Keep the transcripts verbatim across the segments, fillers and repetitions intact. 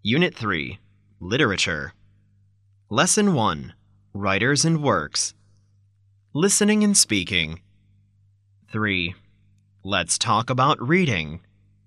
Unit three, Literature. Lesson one, Writers and Works. Listening and Speaking. three. Let's talk about reading.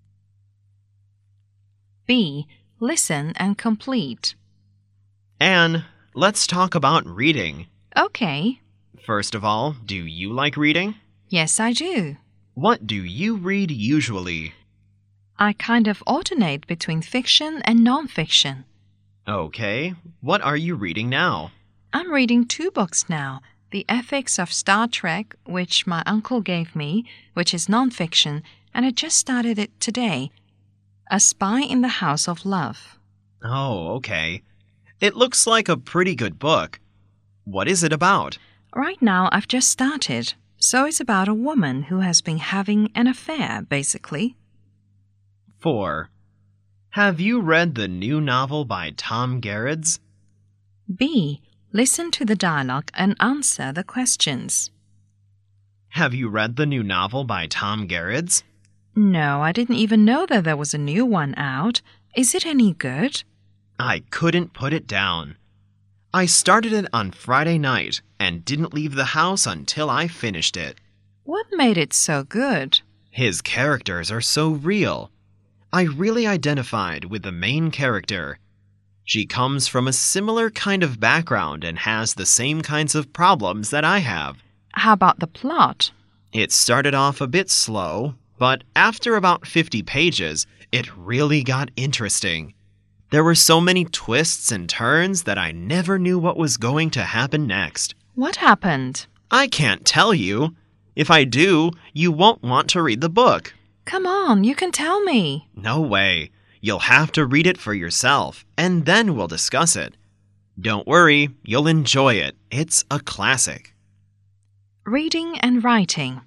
B. Listen and complete. Anne, let's talk about reading. Okay. First of all, do you like reading? Yes, I do. What do you read usually? I kind of alternate between fiction and non-fiction. Okay, what are you reading now? I'm reading two books now. The Ethics of Star Trek, which my uncle gave me, which is non-fiction, and I just started it today. A Spy in the House of Love. Oh, okay. It looks like a pretty good book. What is it about? Right now, I've just started. So it's about a woman who has been having an affair, basically. four. Have you read the new novel by Tom Garrards? B. Listen to the dialogue and answer the questions. Have you read the new novel by Tom Garrards? No, I didn't even know that there was a new one out. Is it any good? I couldn't put it down. I started it on Friday night and didn't leave the house until I finished it. What made it so good? His characters are so real. I really identified with the main character. She comes from a similar kind of background and has the same kinds of problems that I have. How about the plot? It started off a bit slow, but after about fifty pages, it really got interesting. There were so many twists and turns that I never knew what was going to happen next. What happened? I can't tell you. If I do, you won't want to read the book. Come on, you can tell me. No way. You'll have to read it for yourself, and then we'll discuss it. Don't worry, you'll enjoy it. It's a classic. Reading and writing.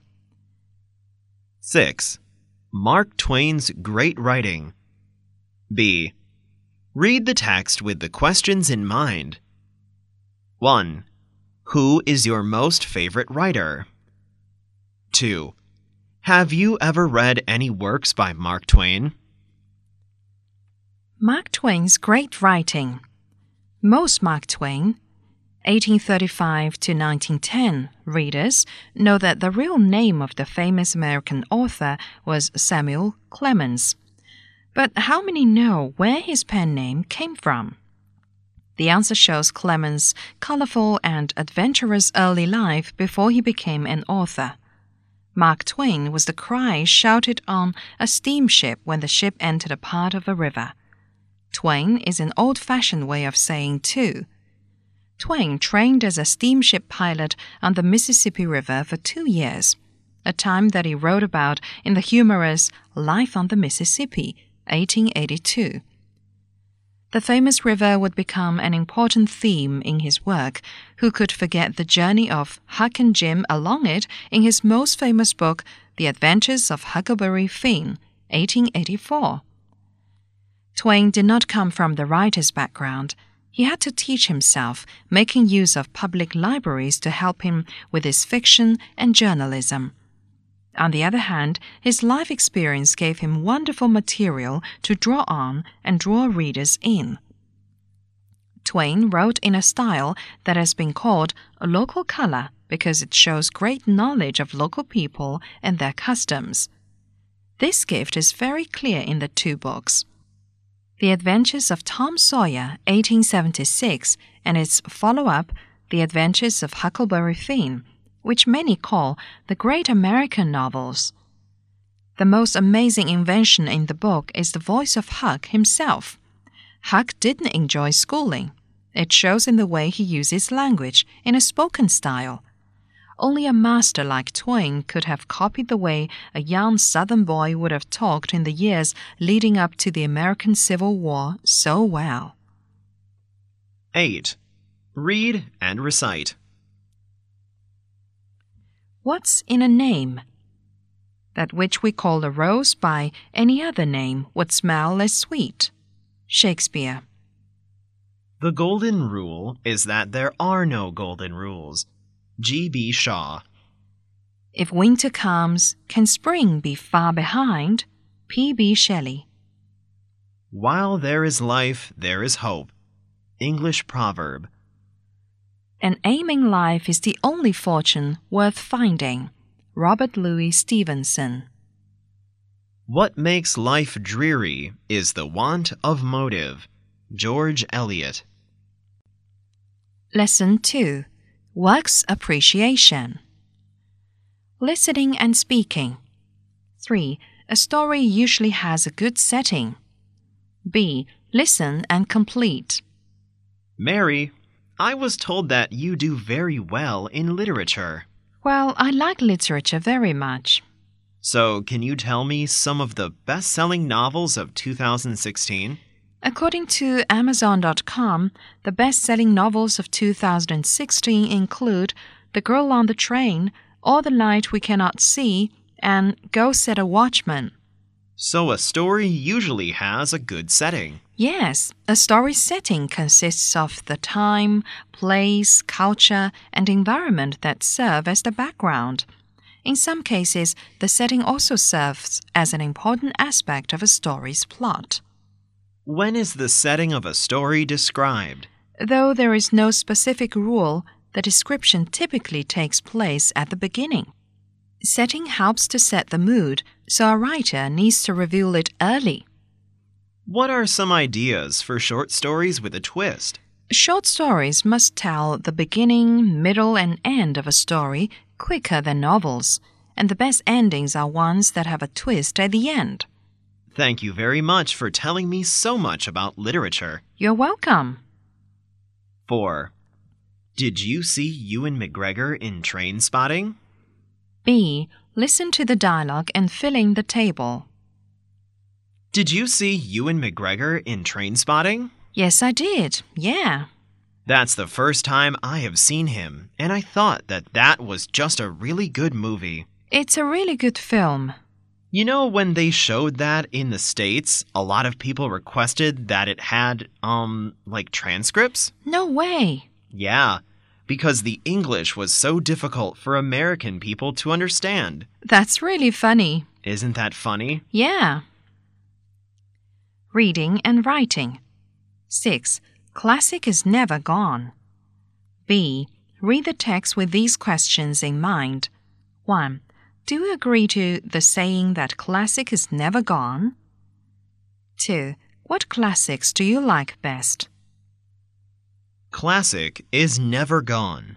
six. Mark Twain's great writing. B. Read the text with the questions in mind. one. Who is your most favorite writer? two. Have you ever read any works by Mark Twain? Mark Twain's great writing. Most Mark Twain, eighteen thirty-five to nineteen ten, readers know that the real name of the famous American author was Samuel Clemens. But how many know where his pen name came from? The answer shows Clemens' colorful and adventurous early life before he became an author. Mark Twain was the cry shouted on a steamship when the ship entered a part of a river. Twain is an old-fashioned way of saying two. Twain trained as a steamship pilot on the Mississippi River for two years, a time that he wrote about in the humorous Life on the Mississippi, eighteen eighty-two. The famous river would become an important theme in his work. Who could forget the journey of Huck and Jim along it in his most famous book, The Adventures of Huckleberry Finn, eighteen eighty-four? Twain did not come from the writer's background. He had to teach himself, making use of public libraries to help him with his fiction and journalism. On the other hand, his life experience gave him wonderful material to draw on and draw readers in. Twain wrote in a style that has been called a local color because it shows great knowledge of local people and their customs. This gift is very clear in the two books. The Adventures of Tom Sawyer, eighteen seventy-six, and its follow-up, The Adventures of Huckleberry Finn, which many call the great American novels. The most amazing invention in the book is the voice of Huck himself. Huck didn't enjoy schooling. It shows in the way he uses language in a spoken style. Only a master like Twain could have copied the way a young Southern boy would have talked in the years leading up to the American Civil War so well. eight. Read and recite. What's in a name? That which we call a rose by any other name would smell less sweet. Shakespeare. The golden rule is that there are no golden rules. G B Shaw. If winter comes, can spring be far behind? P B Shelley. While there is life, there is hope. English proverb. An aim in life is the only fortune worth finding. Robert Louis Stevenson. What makes life dreary is the want of motive. George Eliot. Lesson two. Works appreciation. Listening and speaking. three. A story usually has a good setting. B. Listen and complete. Mary, I was told that you do very well in literature. Well, I like literature very much. So, can you tell me some of the best-selling novels of two thousand sixteen? According to Amazon dot com, the best-selling novels of two thousand sixteen include The Girl on the Train, All the Light We Cannot See, and Go Set a Watchman. So a story usually has a good setting. Yes, a story setting consists of the time, place, culture, and environment that serve as the background. In some cases, the setting also serves as an important aspect of a story's plot. When is the setting of a story described? Though there is no specific rule, the description typically takes place at the beginning. Setting helps to set the mood, so a writer needs to reveal it early. What are some ideas for short stories with a twist? Short stories must tell the beginning, middle, and end of a story quicker than novels, and the best endings are ones that have a twist at the end. Thank you very much for telling me so much about literature. You're welcome. four. Did you see Ewan McGregor in Train Spotting? B. Listen to the dialogue and fill in the table. Did you see Ewan McGregor in Train Spotting? Yes, I did. Yeah. That's the first time I have seen him, and I thought that that was just a really good movie. It's a really good film. You know, when they showed that in the States, a lot of people requested that it had, um, like transcripts? No way. Yeah, because the English was so difficult for American people to understand. That's really funny. Isn't that funny? Yeah. Reading and writing. six. Classic is never gone. B. Read the text with these questions in mind. one. Do you agree to the saying that classic is never gone? two. What classics do you like best? Classic is never gone.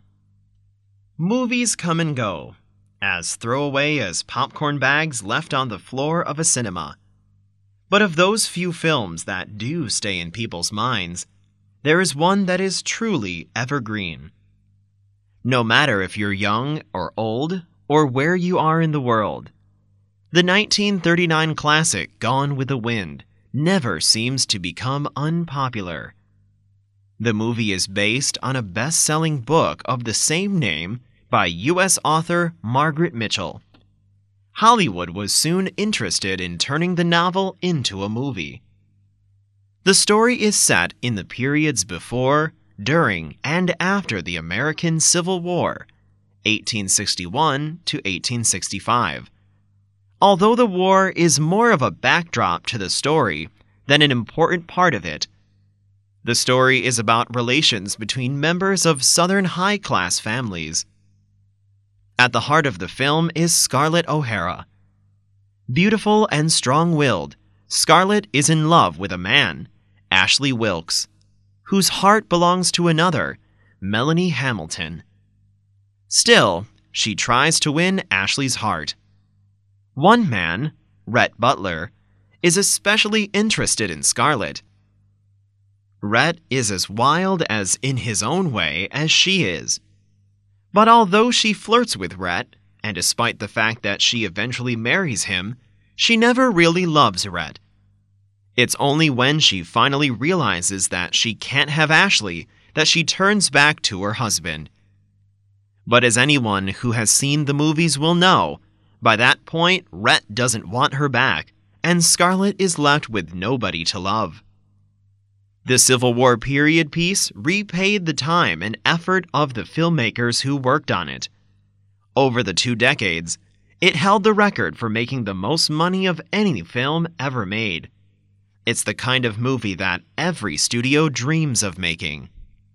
Movies come and go, as throwaway as popcorn bags left on the floor of a cinema. But of those few films that do stay in people's minds, there is one that is truly evergreen. No matter if you're young or old, or where you are in the world, the nineteen thirty-nine classic Gone with the Wind never seems to become unpopular. The movie is based on a best-selling book of the same name by U S author Margaret Mitchell. Hollywood was soon interested in turning the novel into a movie. The story is set in the periods before, during, and after the American Civil War, eighteen sixty-one to eighteen sixty-five. Although the war is more of a backdrop to the story than an important part of it, the story is about relations between members of Southern high-class families. At the heart of the film is Scarlett O'Hara. Beautiful and strong-willed, Scarlett is in love with a man, Ashley Wilkes, whose heart belongs to another, Melanie Hamilton. Still, she tries to win Ashley's heart. One man, Rhett Butler, is especially interested in Scarlett. Rhett is as wild as in his own way as she is. But although she flirts with Rhett, and despite the fact that she eventually marries him, she never really loves Rhett. It's only when she finally realizes that she can't have Ashley that she turns back to her husband. But as anyone who has seen the movies will know, by that point, Rhett doesn't want her back, and Scarlett is left with nobody to love. The Civil War period piece repaid the time and effort of the filmmakers who worked on it. Over the two decades, it held the record for making the most money of any film ever made. It's the kind of movie that every studio dreams of making.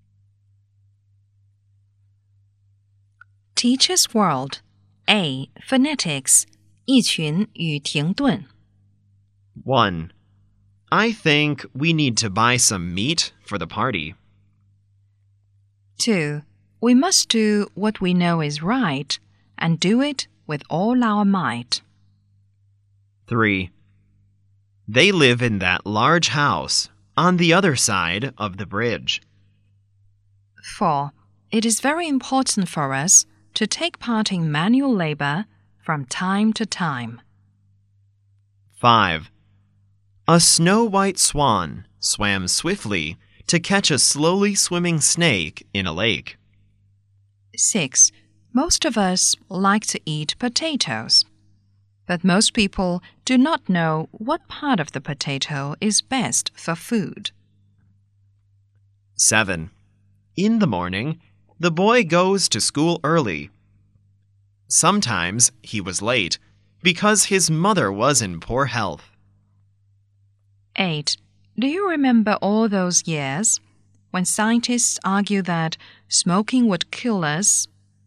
Teacher's World A. Phonetics 一群与停顿 one. I think we need to buy some meat for the party. two. We must do what we know is right and do it with all our might. three. They live in that large house on the other side of the bridge. four. It is very important for us to take part in manual labor from time to time. five. A snow-white swan swam swiftly to catch a slowly swimming snake in a lake. six. Most of us like to eat potatoes, but most people do not know what part of the potato is best for food. seven. In the morning, the boy goes to school early. Sometimes he was late because his mother was in poor health. eight. Do you remember all those years when scientists argued that smoking would kill us?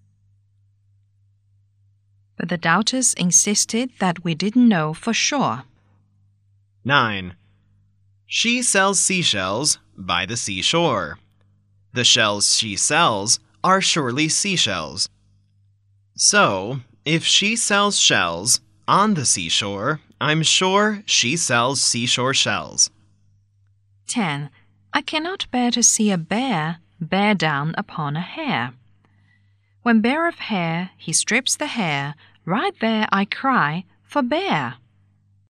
But the doubters insisted that we didn't know for sure. nine. She sells seashells by the seashore. The shells she sells are surely seashells. So, if she sells shells on the seashore, I'm sure she sells seashore shells. ten. I cannot bear to see a bear bear down upon a hare. When bare of hair, he strips the hair. Right there I cry for bear.